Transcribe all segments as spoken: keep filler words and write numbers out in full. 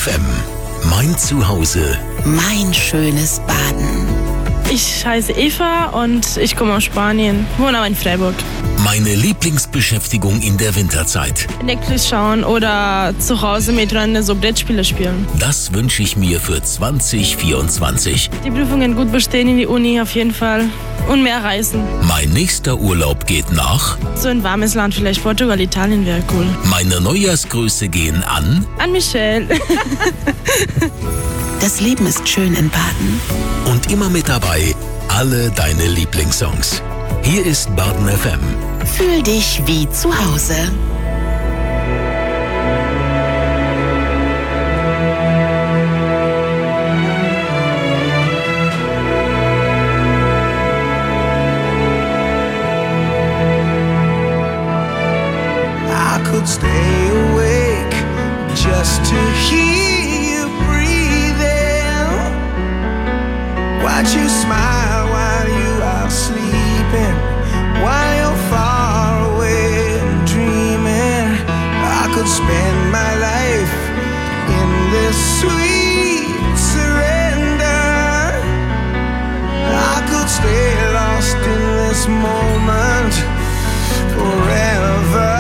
F M. Mein Zuhause. Mein schönes Baden. Ich heiße Eva und ich komme aus Spanien, wohne aber in Freiburg. Meine Lieblingsbeschäftigung in der Winterzeit. Netflix schauen oder zu Hause mit Freunden so Brettspiele spielen. Das wünsche ich mir für zwanzig vierundzwanzig. Die Prüfungen gut bestehen in die Uni auf jeden Fall und mehr reisen. Mein nächster Urlaub geht nach. So ein warmes Land, vielleicht Portugal, Italien wäre cool. Meine Neujahrsgrüße gehen an... An Michelle. Das Leben ist schön in Baden. Und immer mit dabei alle deine Lieblingssongs. Hier ist Baden F M. Fühl dich wie zu Hause. I could stay awake just to hear you breathing. Watch you smile while you are sleeping, while you're far away and dreaming. I could spend my life in this sweet surrender. I could stay lost in this moment forever.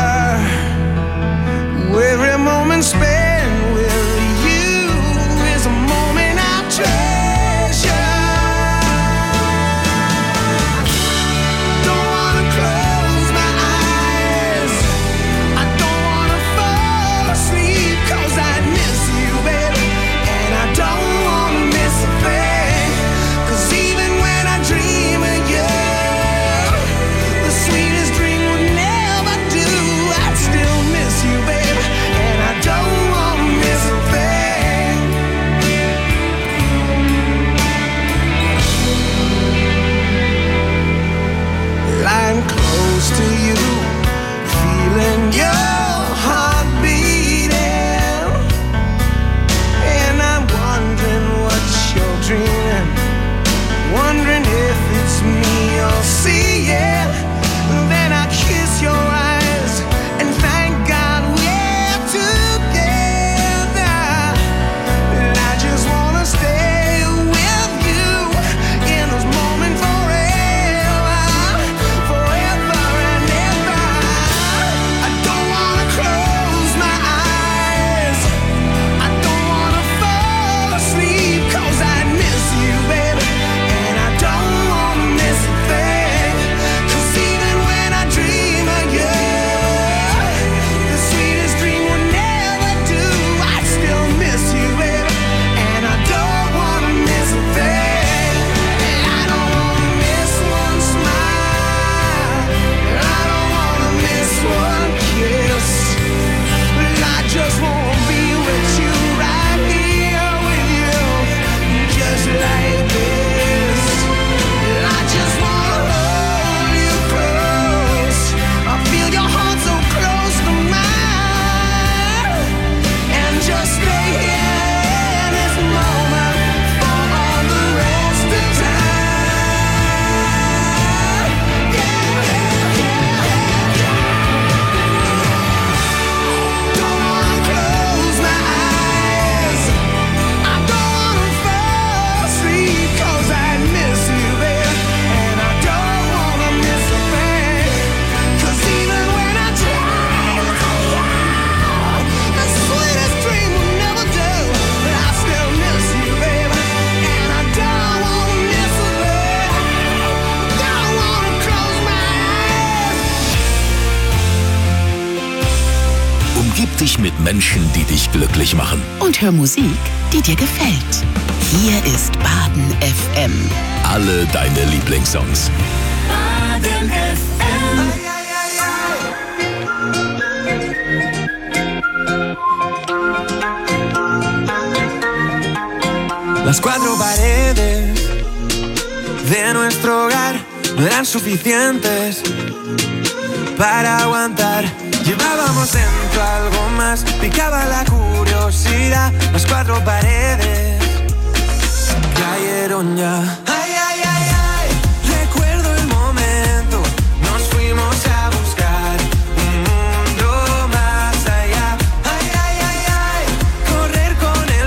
Every moment spent with you is a moment I treasure. Don't wanna close my eyes, I don't wanna fall asleep, 'cause I miss you, baby, and I don't wanna miss a thing. 'Cause even when I dream of you, the sweetest dream would never do. I'd still miss you, baby, and I don't wanna miss a thing. Lying close to you, feeling your heart beating, and I'm wondering what you're dreaming, wondering if it's me you're seeing. Then I kiss your eyes and thank God we're together. And I just wanna stay with you in this moment forever, forever and ever. I don't wanna close my eyes, I don't wanna fall asleep, 'cause I miss you, baby, and I don't wanna miss a thing. 'Cause even when I dream of you, the sweetest dream will never do. I still miss you, baby, and I don't wanna miss a thing. I don't wanna miss one smile, I don't wanna miss one kiss. I just wanna be with you, right here with you, just like this. I just wanna hold you close, I feel your heart so close to mine, and just stay here in this moment for all the rest of time. Yeah, yeah, yeah, yeah. Don't wanna close my eyes, I don't wanna fall asleep, 'cause I miss you, baby, and I don't wanna miss a thing. 'Cause even when I dream of you, the sweetest dream will never do. But I still miss you, baby, and I don't wanna miss a thing. Don't wanna close my eyes. Umgib dich mit Menschen, die dich glücklich machen. Und hör Musik, die dir gefällt. Hier ist Baden F M. Alle deine Lieblingssongs. Baden F M. Las cuatro paredes de nuestro hogar no eran suficientes para aguantar. Llevábamos dentro algo más, picaba la curiosidad. Las cuatro paredes cayeron ya. Ay, ay, ay, ay, recuerdo el momento, nos fuimos a buscar un mundo más allá. Ay, ay, ay, ay, correr con el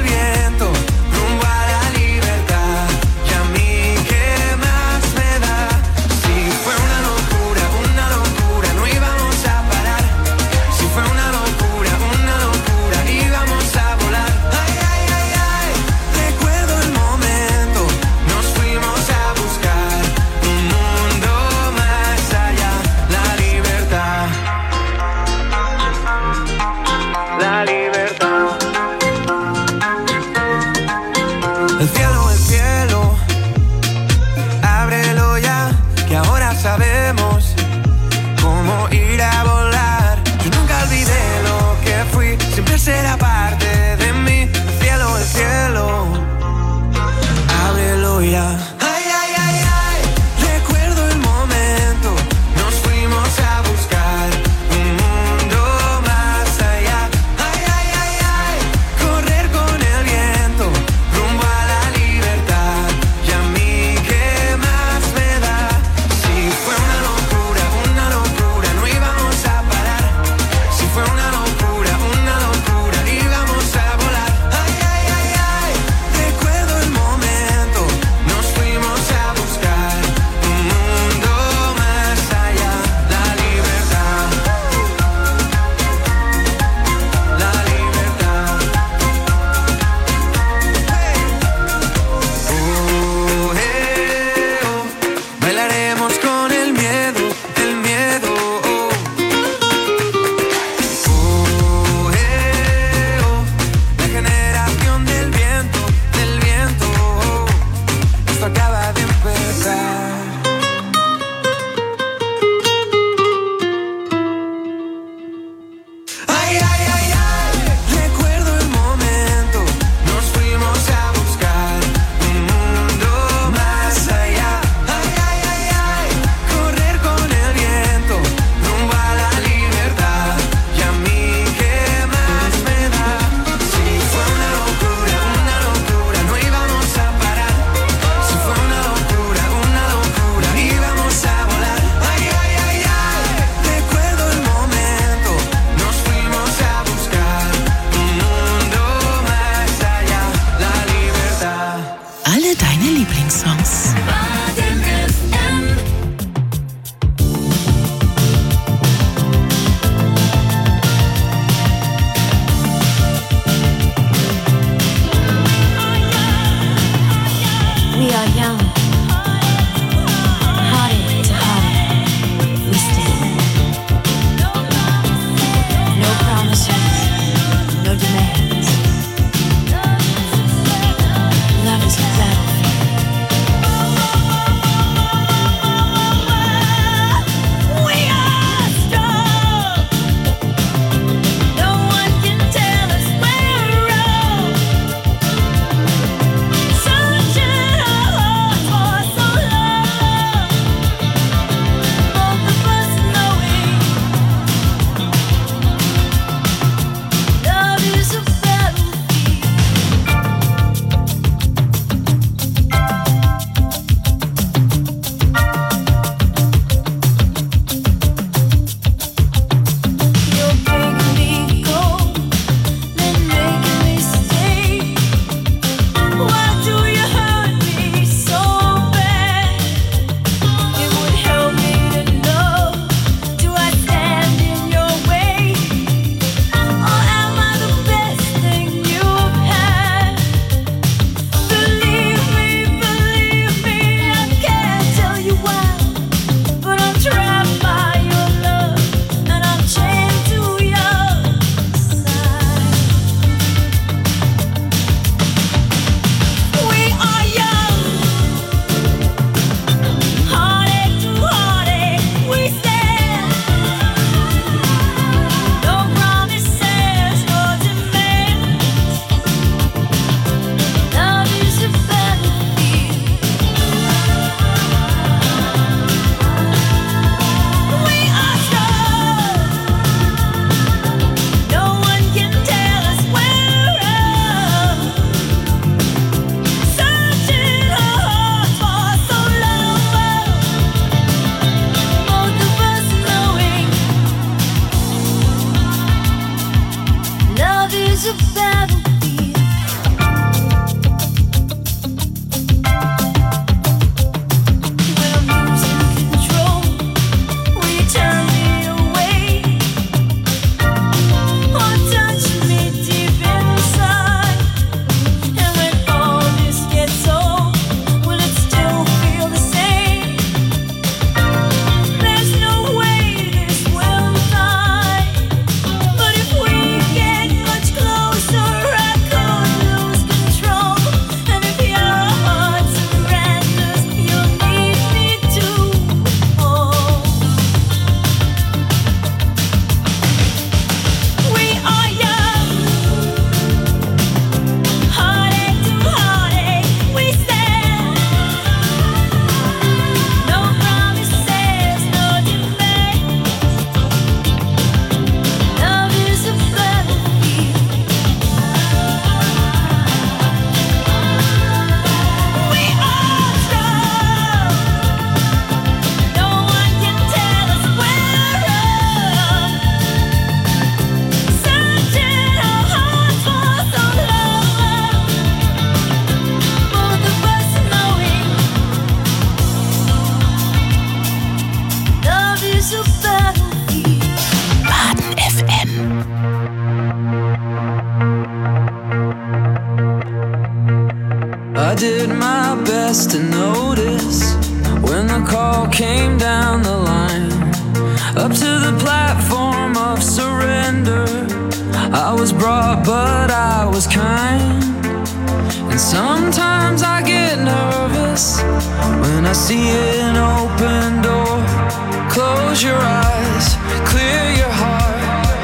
I did my best to notice when the call came down the line, up to the platform of surrender. I was brought, but I was kind. And sometimes I get nervous when I see an open door. Close your eyes, clear your heart,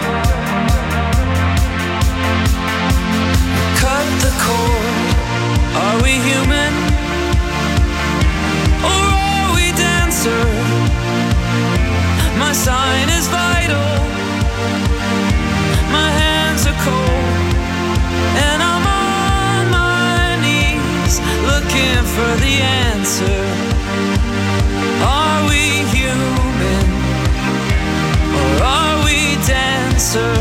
cut the cord. Are we human, or are we dancer? My sign is vital, my hands are cold, and I'm on my knees looking for the answer. Are we human, or are we dancer?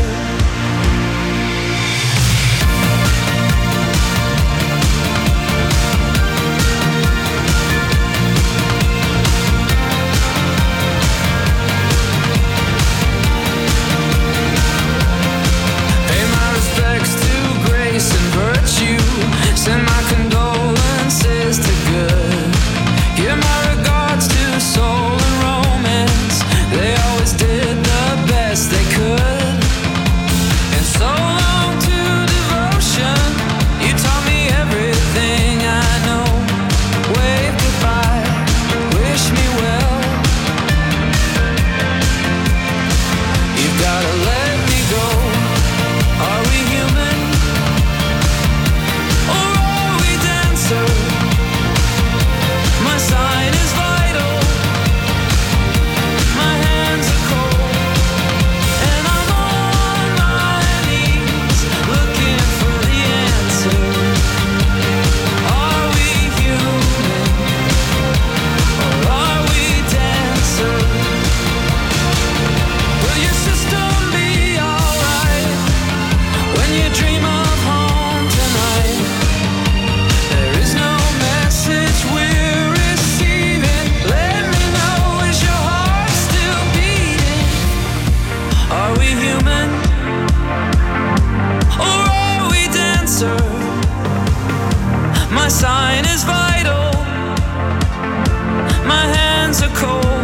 Send my condolences to good. Give my regards to soul and romance. They always did the best they could. And so long to devotion. You taught me everything I know. Wave goodbye, wish me well. You've gotta let me go. Are we human? My sign is vital, my hands are cold, and I'm on my knees looking for the answer. Are we human, or are we dancer? Will your system be alright when you dream of home tonight? There is no message we're receiving. Let me know, is your heart still beating? Are we human, or are we dancer? My sign is vital, my hands are cold,